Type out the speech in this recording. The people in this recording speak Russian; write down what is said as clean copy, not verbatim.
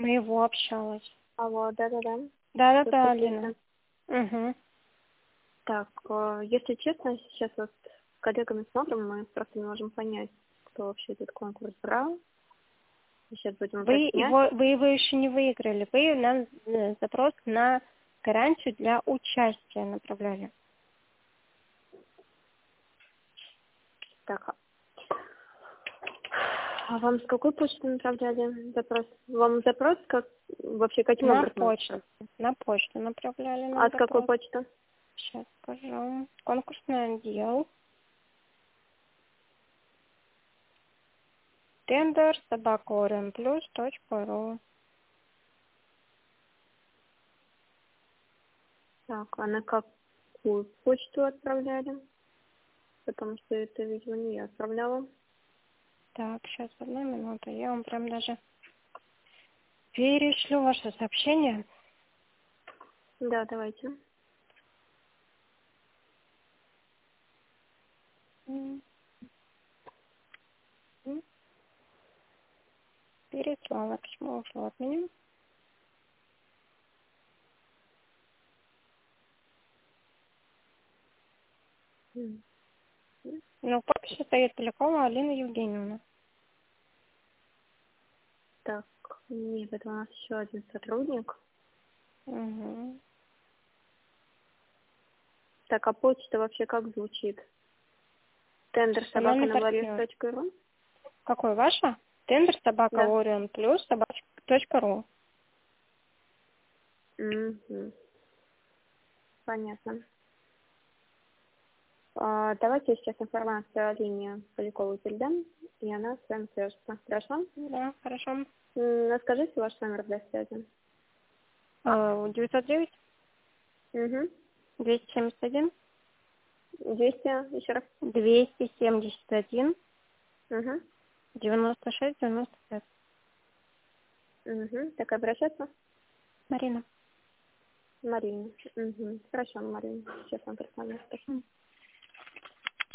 его общалась. Алло, да-да-да. Да-да-да, Алина. Угу. Так, если честно, сейчас вот с коллегами смотрим, мы просто не можем понять, кто вообще этот конкурс брал. Сейчас будем Вы уточнять. его еще не выиграли. Вы нам запрос на гарантию для участия направляли. Так, а вам с какой почты направляли запрос? Вам запрос как вообще каким На образом? почту. На почту направляли нам От какой запрос. почты? Сейчас скажу. Конкурсный отдел. Тендер собака.оренплюс.ру. Так, а на какую почту отправляли? Потому что это, видимо, не я отправляла. Так, сейчас, одну минуту. Я вам прям даже перешлю ваше сообщение. Да, давайте. М, Переслала письмо, ушло от меня. М. Ну, в подписи стоит Полякова Алина Евгеньевна. Так, нет, это у нас еще один сотрудник. Угу. Так, а почта вообще как звучит? Тендер собака Персональный на партнер. ру? Какой ваша? Тендер собака Да. Орион плюс собачка.ру. Угу. Понятно. Давайте сейчас информацию о линии Поляковой передам, и она с вами свяжется. Хорошо? Да, хорошо. Скажите ваш номер для связи. 909 Угу. 271 200, еще раз. 271 Угу. 96 95. Угу. Так, обращаться? Марина. Марина. Угу. Хорошо, Марина. Сейчас вам персонально скажу.